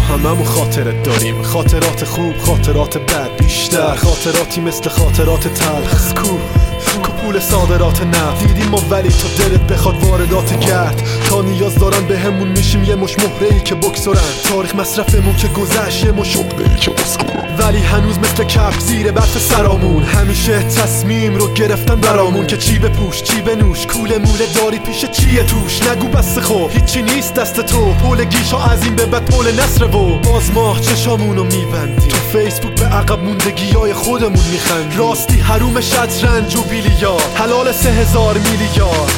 هممون خاطرت داریم، خاطرات خوب، خاطرات بد، بیشتر خاطراتی مثل خاطرات تلخ. کو پول صادرات نفت دیدیم ما، ولی تا دلت بخواد واردات گرد. تا نیاز دارن به همون میشیم یه مش مهره‌ای که بکسورن. تاریخ مصرفمون که گذشت یه مش عقده‌ای که بسکورن. ولی هنوز مثل کف زیر برف سرامون، همیشه تصمیم رو گرفتن برامون که چی بپوش چی بنوش. کوله موله داری پیش چیه توش، نگو بس خب هیچی نیست دست تو. پول گیشا از این به بعد پول نصره و باز ما چشامونو میبندیم. تو فیسبوک به عقب موندگیای خودمون میخندیم. راستی حروم شطرنج و بیلیارد، حلال 3000 میلیارد.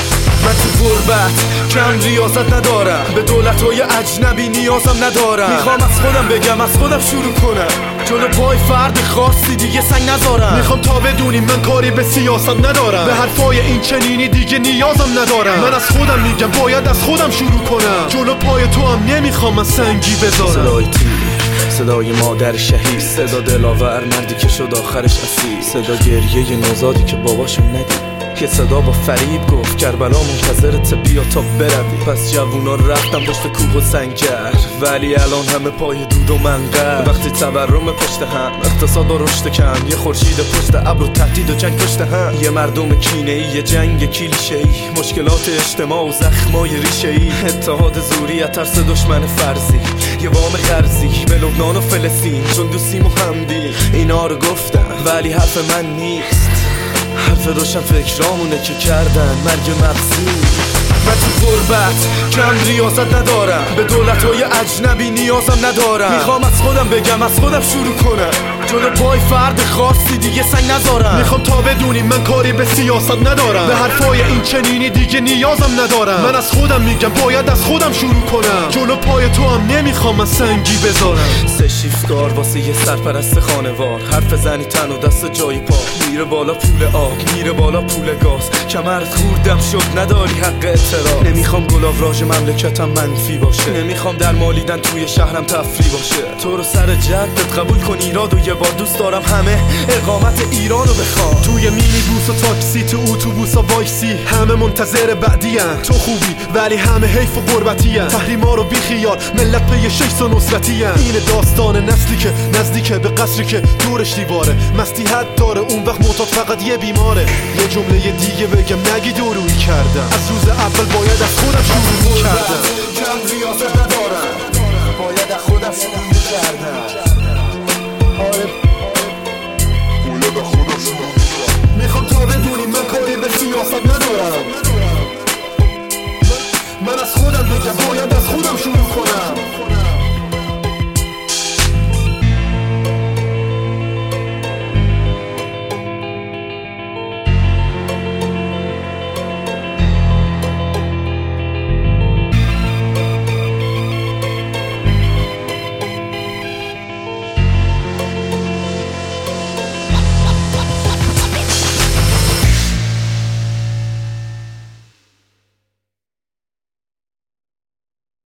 من تو غربت کم ریاضت ندارم، به دولت‌های اجنبی نیازم ندارم. میخوام از خودم بگم، از خودم شروع کنم، جلو پای فرد خاصی دیگه سنگ نذارم. میخوام تا بدونیم من کاری به سیاست ندارم، به حرفای این چنینی دیگه نیازم ندارم. من از خودم میگم باید از خودم شروع کنم، جلو پای تو هم نمیخوام من سنگی بذارم. صدای تیر، صدای مادر شهید، صدا دلاور مردی که شد آخرش اسیر، صدا گریه نوزادی که باباشو ندید، که صدا با فریب گفت کربلا منتظرت بیا تا بروی. پس جوونا رفتم پشت کوه و سنگر، ولی الان همه پای دود و منقر. وقتی تورم پشت هم، اقتصاد با رشد کم، یه خورشید پشت ابر و تهدید و جنگ پشت هم، یه مردم کینه‌ای، یه جنگ کلیشه‌ای، مشکلات اجتماع و زخمای ریشه‌ای، اتحاد زوری از ترس دشمن فرضی، یه وام قرضی به لبنان و فلسطین، چون دوستیم و همدی. اینا رو گفتم ولی حرف من نیست، حرف روشن فکرامونه که کردن مرگ مغزی. من تو غربت کم ریاضت ندارم، به دولت‌های اجنبی نیازم ندارم. میخوام از خودم بگم، از خودم شروع کنم، جلو پای فرد خاصی دیگه سنگ نذارم. میخوام تا بدونیم من کاری به سیاست ندارم، به حرفای این چنینی دیگه نیازم ندارم. من از خودم میگم باید از خودم شروع کنم، جلو پای تو هم نمیخوام من سنگی بذارم. 3 شیفت‌کار واسه یه سرپرست خانوار، حرف زنی تن و دست جای پا، میره بالا پول آب، میره بالا پول گاز، کمرت خوردم شد نداری حق اعتراض. نمیخوام گلاوراژ مملکتم منفی باشه، نمیخوام در مالیدن توی شهرم تفریح باشه. تو رو سر جدت قبول کن ایراد و یه بار دوست دارم همه اقامت ایرانو بخوام. توی مینی بوس و تاکسی، تو اتوبوسا وایسی، همه منتظر بعدی ان. تو خوبی ولی همه حیف و غربتی ان. تحریما رو بیخیال، ملت پی شیس و نصرتی ان. این داستان نسلی که نزدیکه به قصری که دورش دیواره، مستی حد داره اون وقت معتاد فقط یه بیماره. یه جمله دیگه بگم نگی دورویی کردم، از روز اول باید از خودم شروع کردم. کم ریاضت ندارم، باید از خودم شروع کردم.